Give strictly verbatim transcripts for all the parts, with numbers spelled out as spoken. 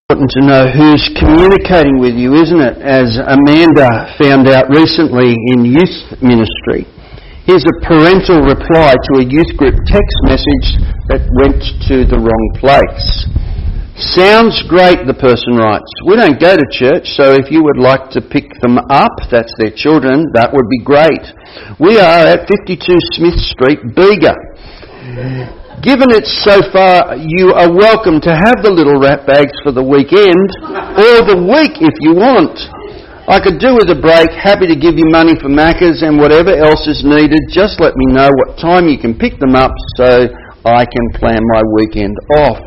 Important to know who's communicating with you, isn't it? As Amanda found out recently in youth ministry. Here's a parental reply to a youth group text message that went to the wrong place. Sounds great, the person writes. We don't go to church, so if you would like to pick them up, that's their children, that would be great. We are at fifty-two Smith Street, Bega. Given it's so far, you are welcome to have the little rat bags for the weekend, or the week if you want. I could do with a break, happy to give you money for Maccas and whatever else is needed. Just let me know what time you can pick them up so I can plan my weekend off.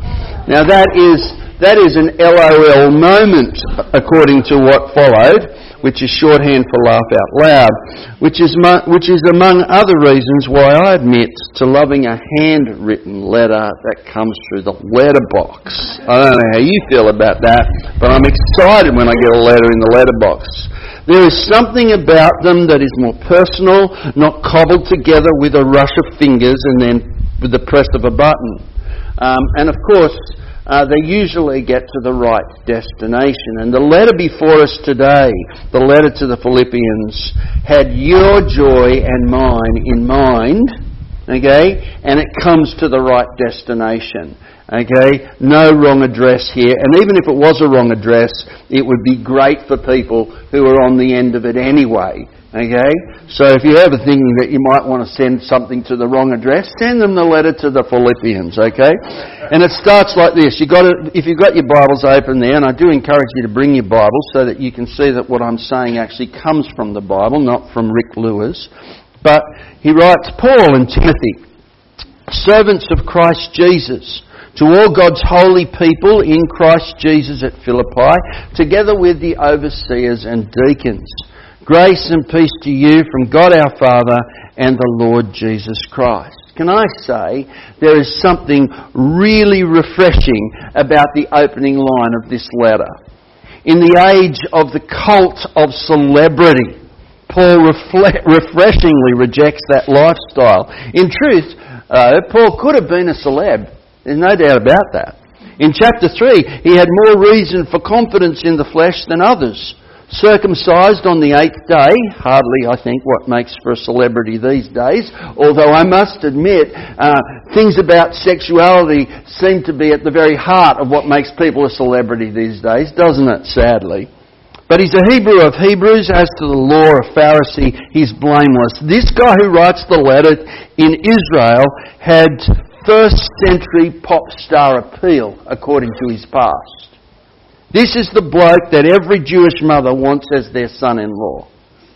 Now that is that is an LOL moment, according to what followed, which is shorthand for laugh out loud, which is mo- which is among other reasons why I admit to loving a handwritten letter that comes through the letterbox. I don't know how you feel about that, but I'm excited when I get a letter in the letterbox. There is something about them that is more personal, not cobbled together with a rush of fingers and then with the press of a button. Um, and of course, Uh, they usually get to the right destination. And the letter before us today, the letter to the Philippians, had your joy and mine in mind, okay? And it comes to the right destination, okay? No wrong address here. And even if it was a wrong address, it would be great for people who are on the end of it anyway. Okay? So if you're ever thinking that you might want to send something to the wrong address, send them the letter to the Philippians, okay? And it starts like this. You got to, if you've got your Bibles open there, and I do encourage you to bring your Bibles so that you can see that what I'm saying actually comes from the Bible, not from Rick Lewis. But he writes, Paul and Timothy, servants of Christ Jesus, to all God's holy people in Christ Jesus at Philippi, together with the overseers and deacons. Grace and peace to you from God our Father and the Lord Jesus Christ. Can I say there is something really refreshing about the opening line of this letter? In the age of the cult of celebrity, Paul refle- refreshingly rejects that lifestyle. In truth, uh, Paul could have been a celeb. There's no doubt about that. In chapter three, he had more reason for confidence in the flesh than others. Circumcised on the eighth day, hardly, I think, what makes for a celebrity these days, although I must admit, uh, things about sexuality seem to be at the very heart of what makes people a celebrity these days, doesn't it, sadly? But he's a Hebrew of Hebrews. As to the law, a Pharisee, he's blameless. This guy who writes the letter in Israel had first century pop star appeal, according to his past. This is the bloke that every Jewish mother wants as their son-in-law.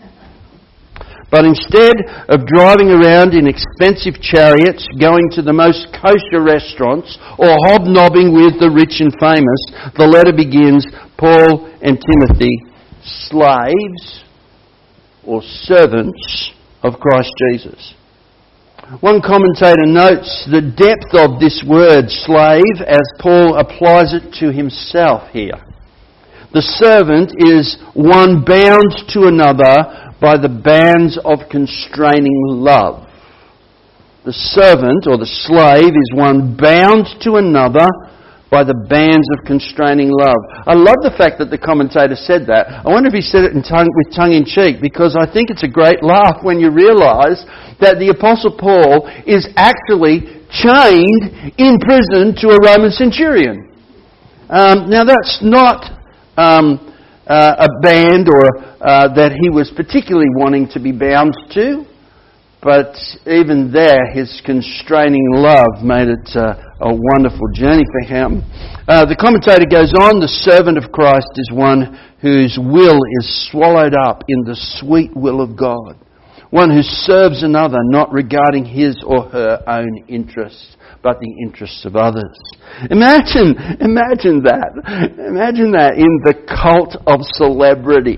But instead of driving around in expensive chariots, going to the most kosher restaurants, or hobnobbing with the rich and famous, the letter begins, Paul and Timothy, slaves or servants of Christ Jesus. One commentator notes the depth of this word, slave, as Paul applies it to himself here. The servant is one bound to another by the bands of constraining love. The servant, or the slave, is one bound to another by the bands of constraining love. I love the fact that the commentator said that. I wonder if he said it in tongue, with tongue-in-cheek, because I think it's a great laugh when you realise that the Apostle Paul is actually chained in prison to a Roman centurion. Um, now that's not um, uh, a band or uh, that he was particularly wanting to be bound to, but even there his constraining love made it uh, a wonderful journey for him. Uh, the commentator goes on, the servant of Christ is one whose will is swallowed up in the sweet will of God. One who serves another, not regarding his or her own interests, but the interests of others. Imagine, imagine that. Imagine that in the cult of celebrity.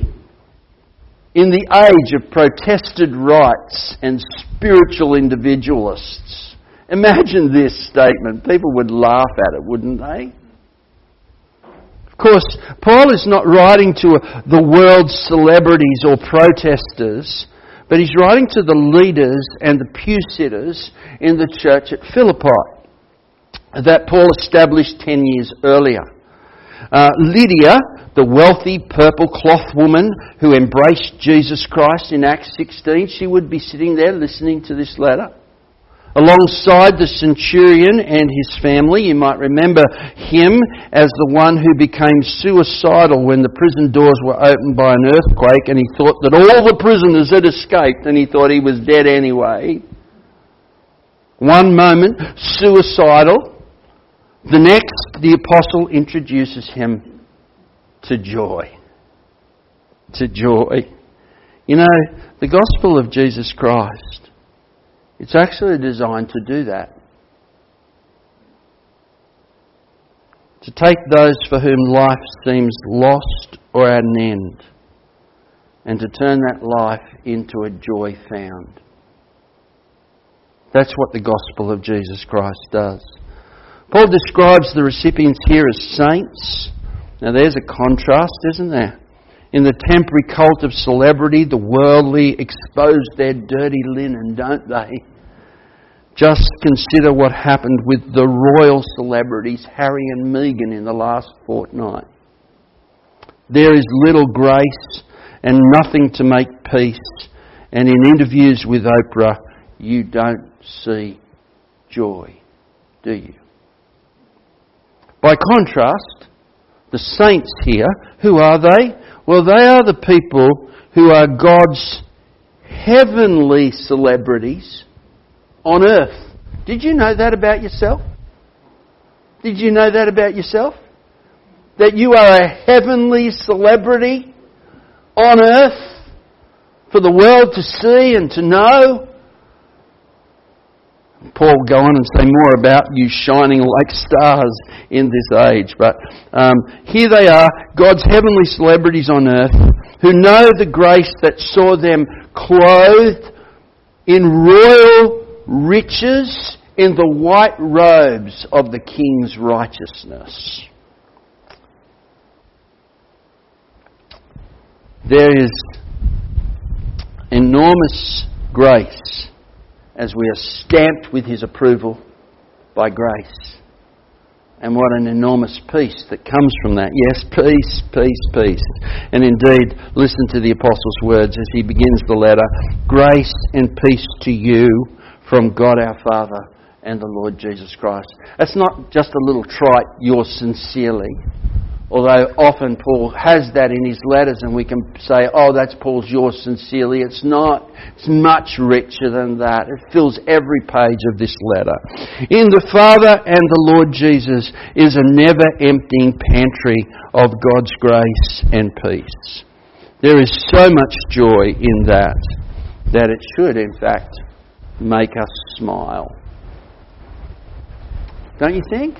In the age of protested rights and spiritual individualists. Imagine this statement. People would laugh at it, wouldn't they? Of course, Paul is not writing to the world's celebrities or protesters, but he's writing to the leaders and the pew sitters in the church at Philippi that Paul established ten years earlier. Uh, Lydia, the wealthy purple cloth woman who embraced Jesus Christ in Acts sixteen, she would be sitting there listening to this letter. Alongside the centurion and his family, you might remember him as the one who became suicidal when the prison doors were opened by an earthquake, and he thought that all the prisoners had escaped and he thought he was dead anyway. One moment, suicidal. The next, the apostle introduces him to joy. To joy. You know, the gospel of Jesus Christ, it's actually designed to do that. To take those for whom life seems lost or at an end, and to turn that life into a joy found. That's what the gospel of Jesus Christ does. Paul describes the recipients here as saints. Now there's a contrast, isn't there? In the temporary cult of celebrity, the worldly expose their dirty linen, don't they? Just consider what happened with the royal celebrities, Harry and Meghan, in the last fortnight. There is little grace and nothing to make peace. And in interviews with Oprah, you don't see joy, do you? By contrast, the saints here, who are they? Well, they are the people who are God's heavenly celebrities on earth. Did you know that about yourself? Did you know that about yourself? That you are a heavenly celebrity on earth for the world to see and to know? Paul will go on and say more about you shining like stars in this age. But um, here they are, God's heavenly celebrities on earth, who know the grace that saw them clothed in royal riches, in the white robes of the King's righteousness. There is enormous grace as we are stamped with His approval by grace. And what an enormous peace that comes from that. Yes, peace, peace, peace. And indeed, listen to the Apostle's words as he begins the letter. Grace and peace to you from God our Father and the Lord Jesus Christ. That's not just a little trite, yours sincerely. Although often Paul has that in his letters and we can say, oh, that's Paul's yours sincerely. It's not. It's much richer than that. It fills every page of this letter. In the Father and the Lord Jesus is a never-emptying pantry of God's grace and peace. There is so much joy in that, that it should, in fact, make us smile. Don't you think?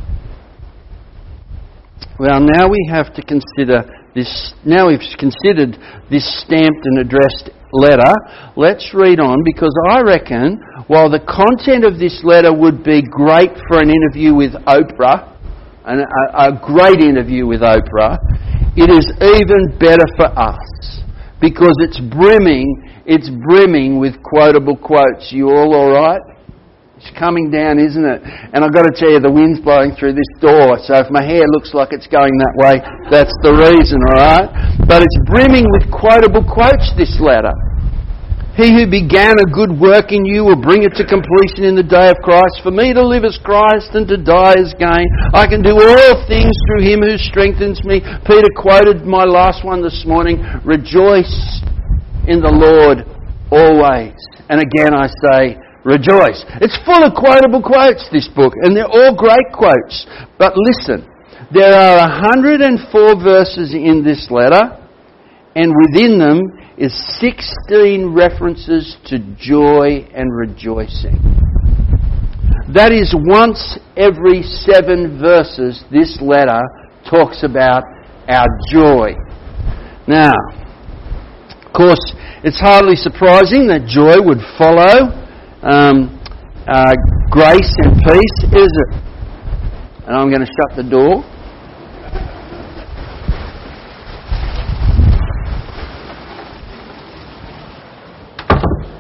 Well, now we have to consider this. Now we've considered this stamped and addressed letter. Let's read on, because I reckon while the content of this letter would be great for an interview with Oprah, and a, a great interview with Oprah, it is even better for us because it's brimming. It's brimming with quotable quotes. You all all right? It's coming down, isn't it? And I've got to tell you, the wind's blowing through this door, so if my hair looks like it's going that way, that's the reason, alright? But it's brimming with quotable quotes, this letter. He who began a good work in you will bring it to completion in the day of Christ. For me to live as Christ and to die as gain. I can do all things through Him who strengthens me. Peter quoted my last one this morning. Rejoice in the Lord always. And again I say, rejoice. It's full of quotable quotes, this book, and they're all great quotes. But listen, there are one hundred four verses in this letter, and within them is sixteen references to joy and rejoicing. That is, once every seven verses, this letter talks about our joy. Now, of course, it's hardly surprising that joy would follow Um, uh, grace and peace, is it? And I'm going to shut the door.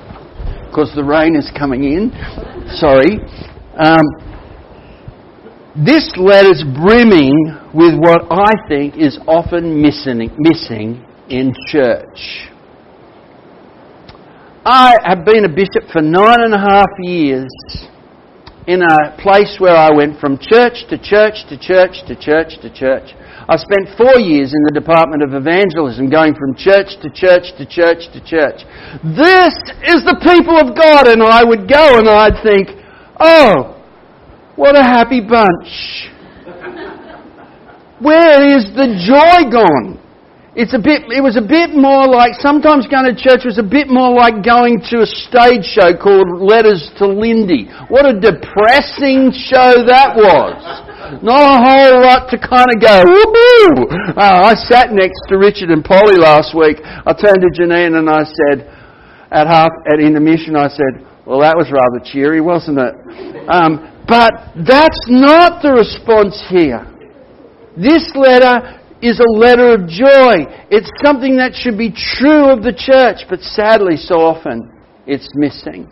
Because the rain is coming in. Sorry. Um, This letter's brimming with what I think is often missing, missing in church. I have been a bishop for nine and a half years in a place where I went from church to church to church to church to church. I spent four years in the Department of Evangelism, going from church to church to church to church. This is the people of God, and I would go and I'd think, oh, what a happy bunch. Where is the joy gone? It's a bit, it was a bit more like, sometimes going to church was a bit more like going to a stage show called Letters to Lindy. What a depressing show that was. Not a whole lot to kind of go, woohoo! Uh, I sat next to Richard and Polly last week. I turned to Janine and I said, at half, at intermission, I said, well, that was rather cheery, wasn't it? Um, but that's not the response here. This letter is a letter of joy. It's something that should be true of the church, but sadly so often it's missing.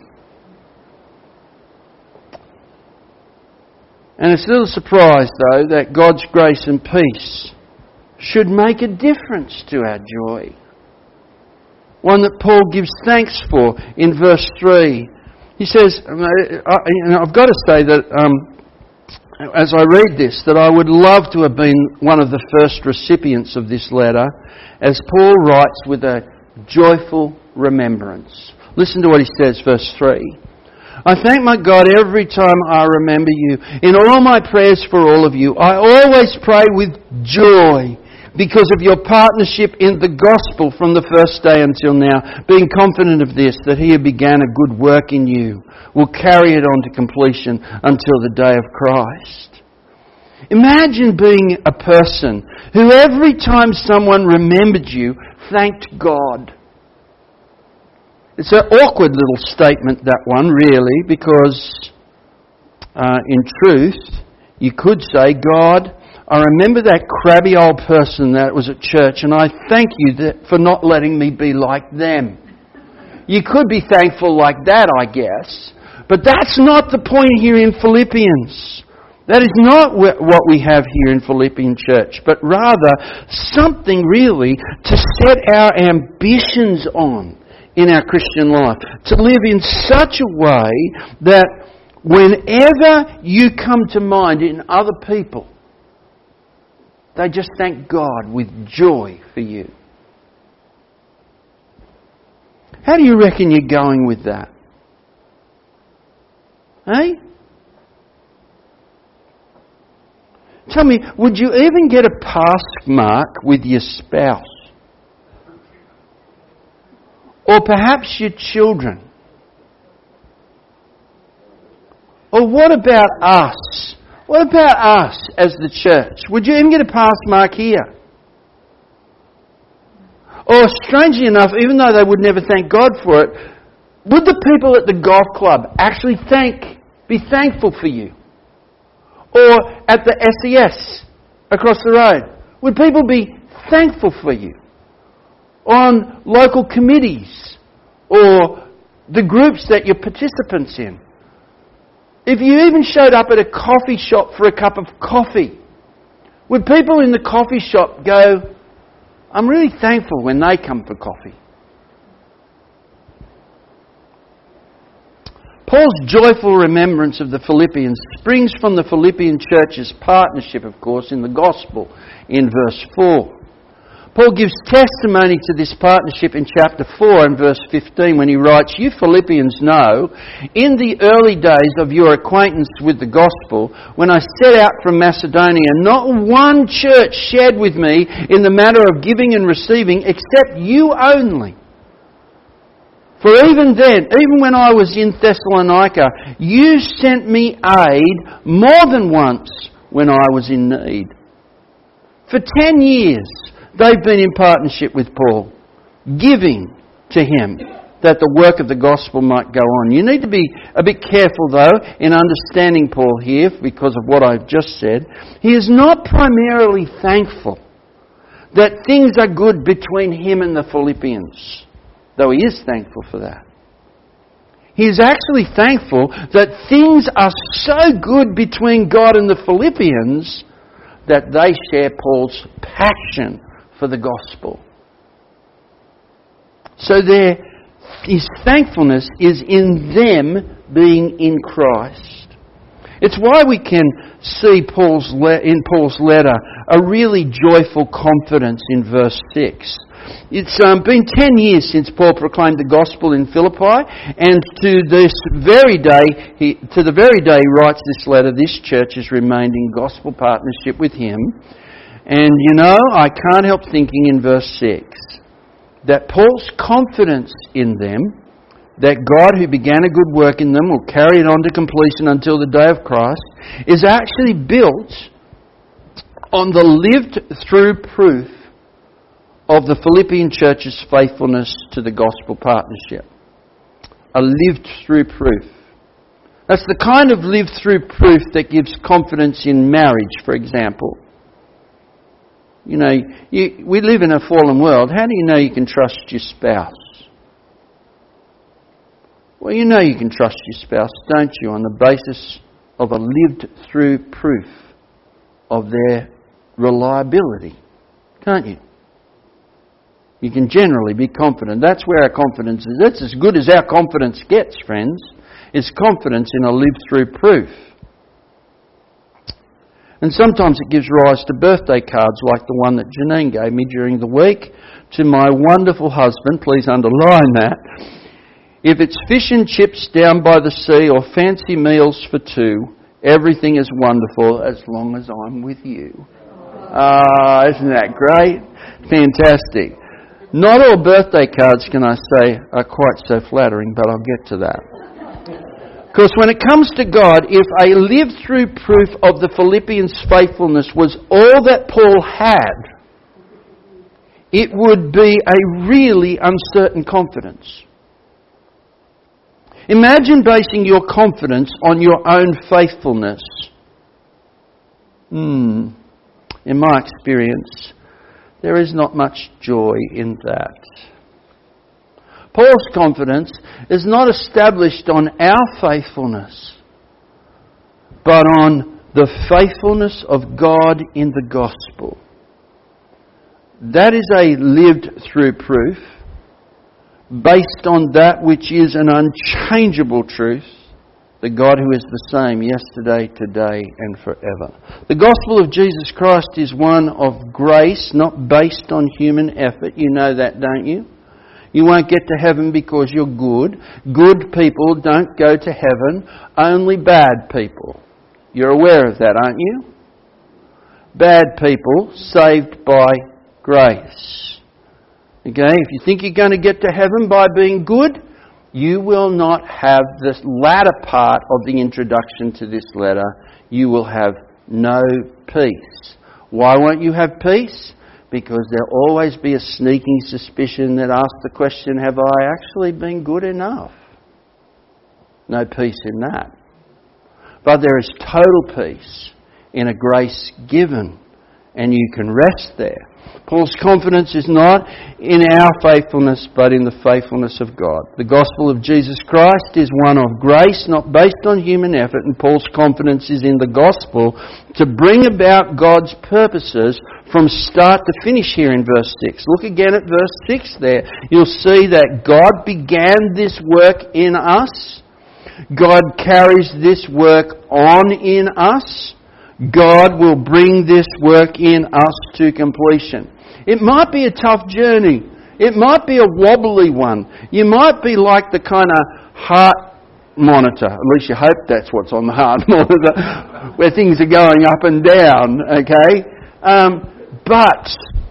And it's a little surprise, though, that God's grace and peace should make a difference to our joy. One that Paul gives thanks for in verse three. He says, and I've got to say that um, as I read this, that I would love to have been one of the first recipients of this letter, as Paul writes with a joyful remembrance. Listen to what he says, verse three. I thank my God every time I remember you. In all my prayers for all of you, I always pray with joy because of your partnership in the gospel from the first day until now, being confident of this, that he who began a good work in you will carry it on to completion until the day of Christ. Imagine being a person who every time someone remembered you, thanked God. It's an awkward little statement, that one, really, because uh, in truth, you could say, God, I remember that crabby old person that was at church, and I thank you that, for not letting me be like them. You could be thankful like that, I guess. But that's not the point here in Philippians. That is not what we have here in Philippian church, but rather something really to set our ambitions on in our Christian life. To live in such a way that whenever you come to mind in other people, they just thank God with joy for you. How do you reckon you're going with that? Eh? Tell me, would you even get a pass mark with your spouse? Or perhaps your children? Or what about us? What about us as the church? Would you even get a pass mark here? Or strangely enough, even though they would never thank God for it, would the people at the golf club actually thank, be thankful for you? Or at the S E S across the road, would people be thankful for you? On local committees or the groups that you're participants in? If you even showed up at a coffee shop for a cup of coffee, would people in the coffee shop go, I'm really thankful when they come for coffee? Paul's joyful remembrance of the Philippians springs from the Philippian church's partnership, of course, in the gospel in verse four. Paul gives testimony to this partnership in chapter four and verse fifteen when he writes, You Philippians know, in the early days of your acquaintance with the gospel, when I set out from Macedonia, not one church shared with me in the matter of giving and receiving except you only. For even then, even when I was in Thessalonica, you sent me aid more than once when I was in need. For ten years, they've been in partnership with Paul, giving to him that the work of the gospel might go on. You need to be a bit careful, though, in understanding Paul here because of what I've just said. He is not primarily thankful that things are good between him and the Philippians, though he is thankful for that. He's actually thankful that things are so good between God and the Philippians that they share Paul's passion for the gospel. So there, his thankfulness is in them being in Christ. It's why we can see Paul's le- in Paul's letter a really joyful confidence in verse six. It's um, been ten years since Paul proclaimed the gospel in Philippi, and to this very day, he, to the very day he writes this letter, this church has remained in gospel partnership with him. And you know, I can't help thinking in verse six that Paul's confidence in them, that God who began a good work in them will carry it on to completion until the day of Christ, is actually built on the lived through proof of the Philippian church's faithfulness to the gospel partnership. A lived through proof. That's the kind of lived through proof that gives confidence in marriage, for example. You know, you, we live in a fallen world. How do you know you can trust your spouse? Well, you know you can trust your spouse, don't you, on the basis of a lived through proof of their reliability, can't you? You can generally be confident. That's where our confidence is. That's as good as our confidence gets, friends. It's confidence in a lived through proof. And sometimes it gives rise to birthday cards like the one that Janine gave me during the week to my wonderful husband. Please underline that. If it's fish and chips down by the sea or fancy meals for two, everything is wonderful as long as I'm with you. Ah, isn't that great? Fantastic. Not all birthday cards, can I say, are quite so flattering, but I'll get to that. Because when it comes to God, if a lived-through proof of the Philippians' faithfulness was all that Paul had, it would be a really uncertain confidence. Imagine basing your confidence on your own faithfulness. Hmm. In my experience, there is not much joy in that. Paul's confidence is not established on our faithfulness, but on the faithfulness of God in the gospel. That is a lived through proof based on that which is an unchangeable truth, the God who is the same yesterday, today and forever. The gospel of Jesus Christ is one of grace, not based on human effort. You know that, don't you? You won't get to heaven because you're good. Good people don't go to heaven, only bad people. You're aware of that, aren't you? Bad people saved by grace. Okay, if you think you're going to get to heaven by being good, you will not have this latter part of the introduction to this letter. You will have no peace. Why won't you have peace? Because there'll always be a sneaking suspicion that asks the question, have I actually been good enough? No peace in that. But there is total peace in a grace given, and you can rest there. Paul's confidence is not in our faithfulness, but in the faithfulness of God. The gospel of Jesus Christ is one of grace, not based on human effort, and Paul's confidence is in the gospel to bring about God's purposes from start to finish here in verse six. Look again at verse six there. You'll see that God began this work in us. God carries this work on in us. God will bring this work in us to completion. It might be a tough journey. It might be a wobbly one. You might be like the kind of heart monitor. At least you hope that's what's on the heart monitor, where things are going up and down, okay? Um, but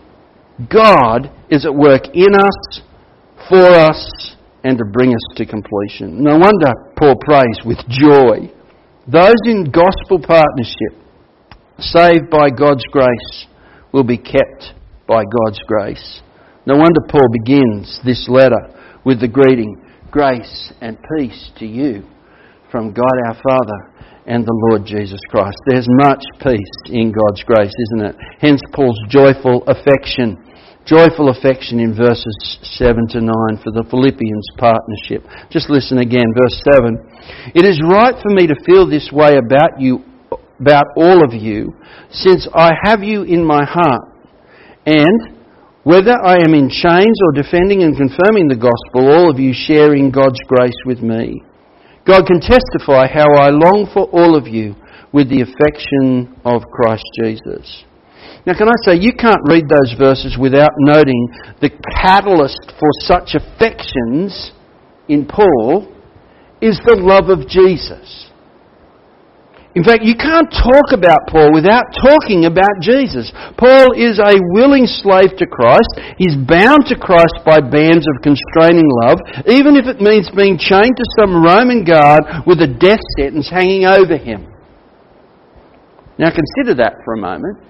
God is at work in us, for us, and to bring us to completion. No wonder Paul prays with joy. Those in gospel partnership, saved by God's grace, will be kept by God's grace. No wonder Paul begins this letter with the greeting, grace and peace to you from God our Father and the Lord Jesus Christ. There's much peace in God's grace, isn't it? Hence Paul's joyful affection joyful affection in verses seven to nine for the Philippians partnership. Just listen again, verse seven. It is right for me to feel this way about you, about all of you, since I have you in my heart. And whether I am in chains or defending and confirming the gospel, all of you share in God's grace with me. God can testify how I long for all of you with the affection of Christ Jesus. Now, can I say, you can't read those verses without noting the catalyst for such affections in Paul is the love of Jesus. In fact, you can't talk about Paul without talking about Jesus. Paul is a willing slave to Christ. He's bound to Christ by bands of constraining love, even if it means being chained to some Roman guard with a death sentence hanging over him. Now consider that for a moment.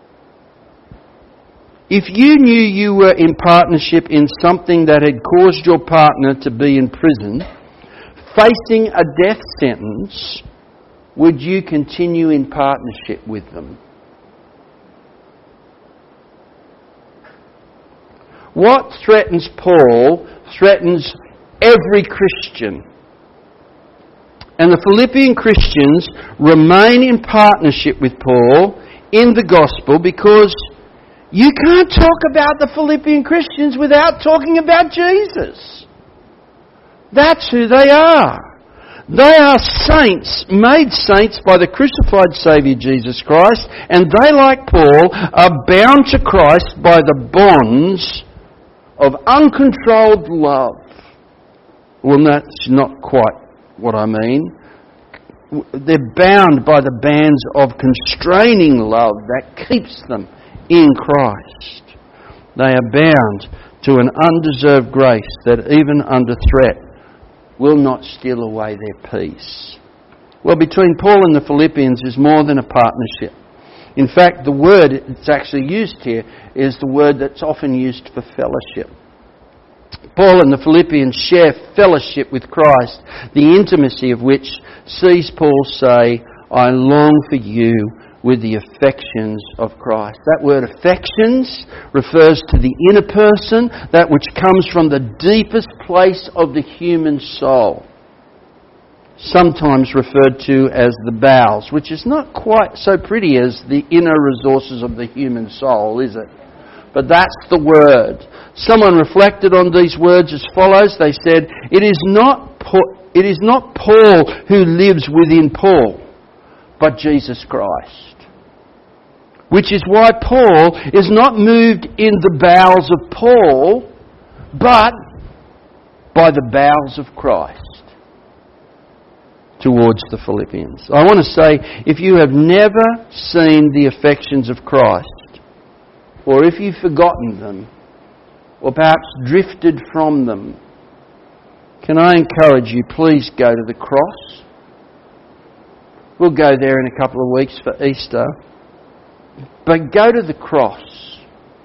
If you knew you were in partnership in something that had caused your partner to be in prison, facing a death sentence, would you continue in partnership with them? What threatens Paul threatens every Christian. And the Philippian Christians remain in partnership with Paul in the gospel because you can't talk about the Philippian Christians without talking about Jesus. That's who they are. They are saints, made saints by the crucified Saviour Jesus Christ, and they, like Paul, are bound to Christ by the bonds of uncontrolled love. Well, that's not quite what I mean. They're bound by the bands of constraining love that keeps them in Christ. They are bound to an undeserved grace that even under threat will not steal away their peace. Well, between Paul and the Philippians is more than a partnership. In fact, the word that's actually used here is the word that's often used for fellowship. Paul and the Philippians share fellowship with Christ, the intimacy of which sees Paul say, I long for you with the affections of Christ. That word affections refers to the inner person, that which comes from the deepest place of the human soul. Sometimes referred to as the bowels, which is not quite so pretty as the inner resources of the human soul, is it? But that's the word. Someone reflected on these words as follows. They said, it is not Paul, it is not Paul who lives within Paul, but Jesus Christ. Which is why Paul is not moved in the bowels of Paul, but by the bowels of Christ towards the Philippians. I want to say, if you have never seen the affections of Christ, or if you've forgotten them, or perhaps drifted from them, can I encourage you, please go to the cross. We'll go there in a couple of weeks for Easter. But go to the cross.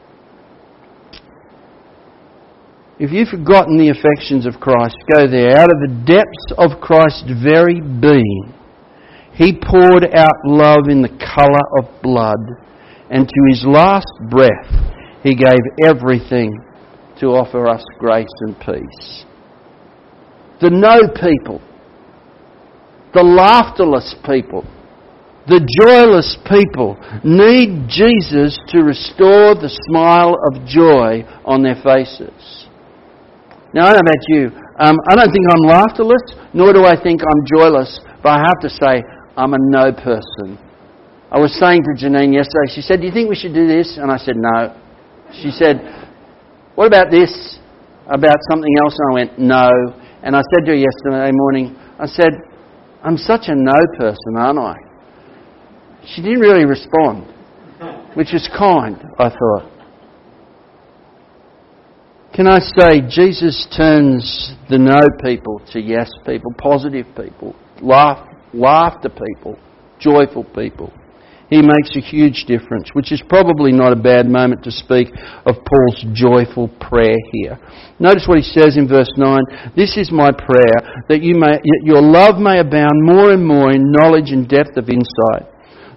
If you've forgotten the affections of Christ, go there. Out of the depths of Christ's very being, He poured out love in the colour of blood, and to His last breath, He gave everything to offer us grace and peace. The no people, the laughterless people, the joyless people need Jesus to restore the smile of joy on their faces. Now, I don't know about you. Um, I don't think I'm laughterless, nor do I think I'm joyless, but I have to say I'm a no person. I was saying to Janine yesterday, she said, do you think we should do this? And I said, no. She said, what about this? About something else? And I went, no. And I said to her yesterday morning, I said, I'm such a no person, aren't I? She didn't really respond, which is kind, I thought. Can I say, Jesus turns the no people to yes people, positive people, laugh, laughter people, joyful people. He makes a huge difference, which is probably not a bad moment to speak of Paul's joyful prayer here. Notice what he says in verse nine. This is my prayer, that you may, your love may abound more and more in knowledge and depth of insight,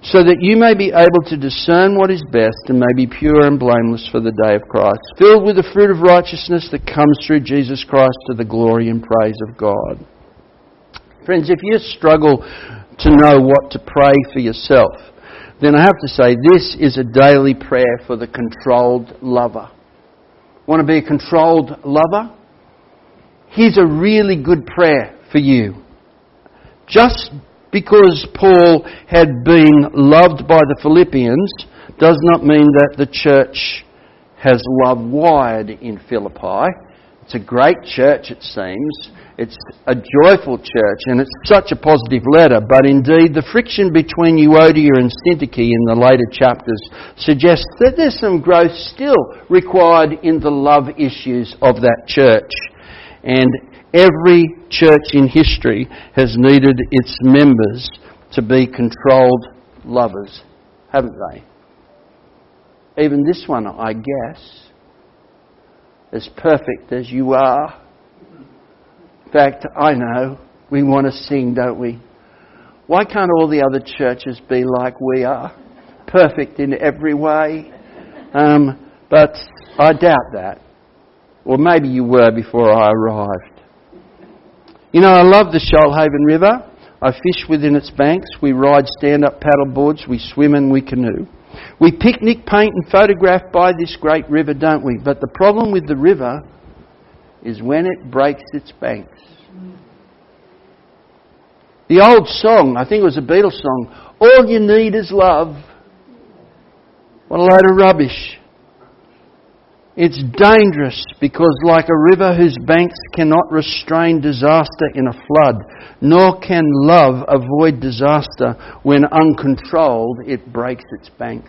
so that you may be able to discern what is best and may be pure and blameless for the day of Christ, filled with the fruit of righteousness that comes through Jesus Christ to the glory and praise of God. Friends, if you struggle to know what to pray for yourself, then I have to say this is a daily prayer for the controlled lover. Want to be a controlled lover? Here's a really good prayer for you. Just because Paul had been loved by the Philippians does not mean that the church has love wired in Philippi. It's a great church, it seems. It's a joyful church, and it's such a positive letter. But indeed, the friction between Euodia and Syntyche in the later chapters suggests that there's some growth still required in the love issues of that church. And every church in history has needed its members to be controlled lovers, haven't they? Even this one, I guess, as perfect as you are. In fact, I know, we want to sing, don't we? Why can't all the other churches be like we are? Perfect in every way. Um, but I doubt that. Or maybe you were before I arrived. You know, I love the Shoalhaven River. I fish within its banks. We ride stand-up paddle boards. We swim and we canoe. We picnic, paint and photograph by this great river, don't we? But the problem with the river is when it breaks its banks. The old song, I think it was a Beatles song, all you need is love. What a load of rubbish. It's dangerous because like a river whose banks cannot restrain disaster in a flood, nor can love avoid disaster when uncontrolled it breaks its banks.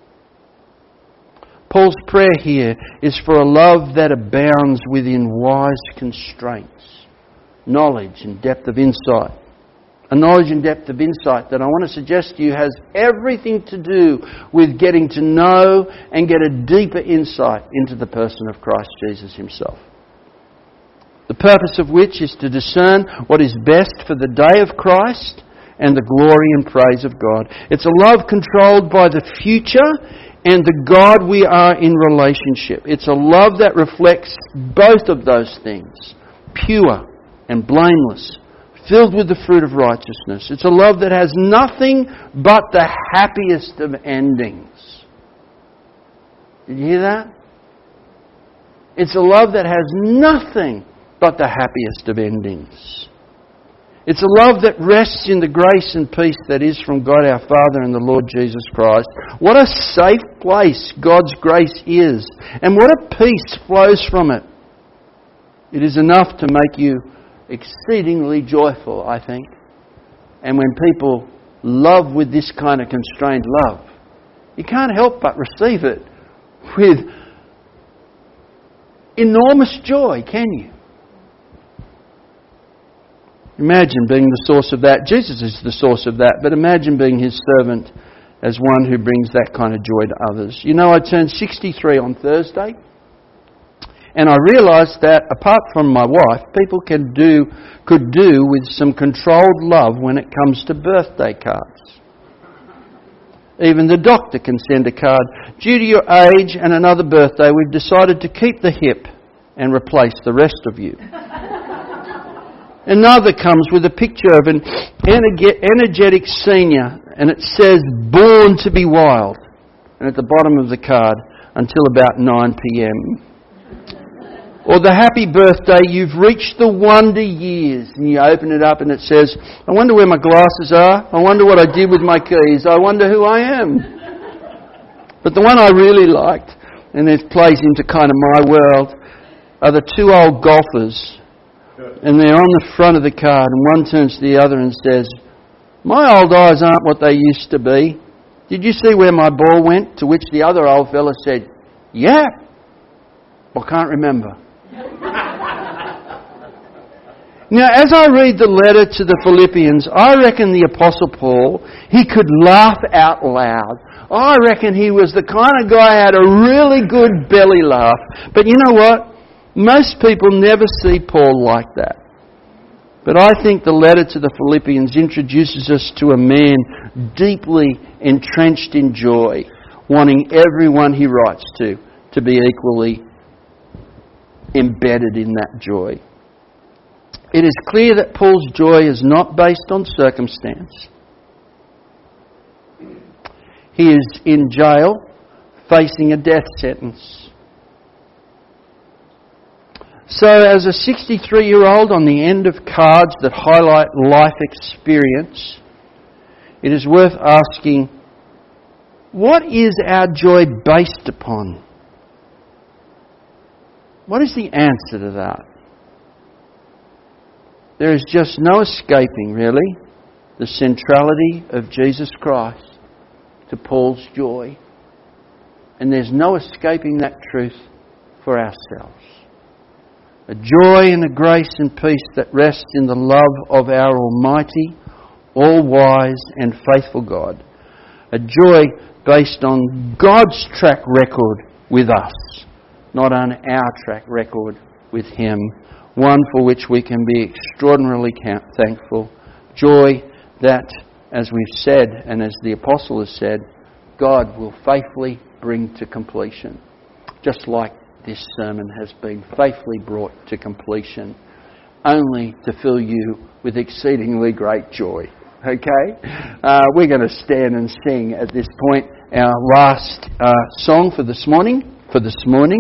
Paul's prayer here is for a love that abounds within wise constraints, knowledge and depth of insight. A knowledge and depth of insight that I want to suggest to you has everything to do with getting to know and get a deeper insight into the person of Christ Jesus himself. The purpose of which is to discern what is best for the day of Christ and the glory and praise of God. It's a love controlled by the future and the God we are in relationship. It's a love that reflects both of those things, pure and blameless, filled with the fruit of righteousness. It's a love that has nothing but the happiest of endings. Did you hear that? It's a love that has nothing but the happiest of endings. It's a love that rests in the grace and peace that is from God our Father and the Lord Jesus Christ. What a safe place God's grace is, and what a peace flows from it. It is enough to make you exceedingly joyful, I think. And when people love with this kind of constrained love, you can't help but receive it with enormous joy, can you? Imagine being the source of that. Jesus is the source of that, but imagine being his servant as one who brings that kind of joy to others. You know, I turned sixty-three on Thursday, and I realised that apart from my wife, people can do could do with some controlled love when it comes to birthday cards. Even the doctor can send a card. Due to your age and another birthday, we've decided to keep the hip and replace the rest of you. Another comes with a picture of an energetic senior, and it says, born to be wild. And at the bottom of the card, until about nine p.m. Or the happy birthday, you've reached the wonder years. And you open it up and it says, I wonder where my glasses are. I wonder what I did with my keys. I wonder who I am. But the one I really liked, and it plays into kind of my world, are the two old golfers. And they're on the front of the card, and one turns to the other and says, my old eyes aren't what they used to be. Did you see where my ball went? To which the other old fella said, yeah. I can't remember. Now, as I read the letter to the Philippians, I reckon the Apostle Paul, he could laugh out loud. I reckon he was the kind of guy who had a really good belly laugh. But you know what? Most people never see Paul like that. But I think the letter to the Philippians introduces us to a man deeply entrenched in joy, wanting everyone he writes to to be equally embedded in that joy. It is clear that Paul's joy is not based on circumstance. He is in jail, facing a death sentence. So as a sixty-three-year-old on the end of cards that highlight life experience, it is worth asking, what is our joy based upon? What is the answer to that? There is just no escaping, really, the centrality of Jesus Christ to Paul's joy. And there's no escaping that truth for ourselves. A joy and a grace and peace that rests in the love of our Almighty, all-wise and faithful God. A joy based on God's track record with us, not on our track record with Him. One for which we can be extraordinarily thankful. Joy that, as we've said, and as the Apostle has said, God will faithfully bring to completion. Just like this sermon has been faithfully brought to completion, only to fill you with exceedingly great joy. Okay? Uh, we're going to stand and sing at this point our last uh, song for this morning. For this morning.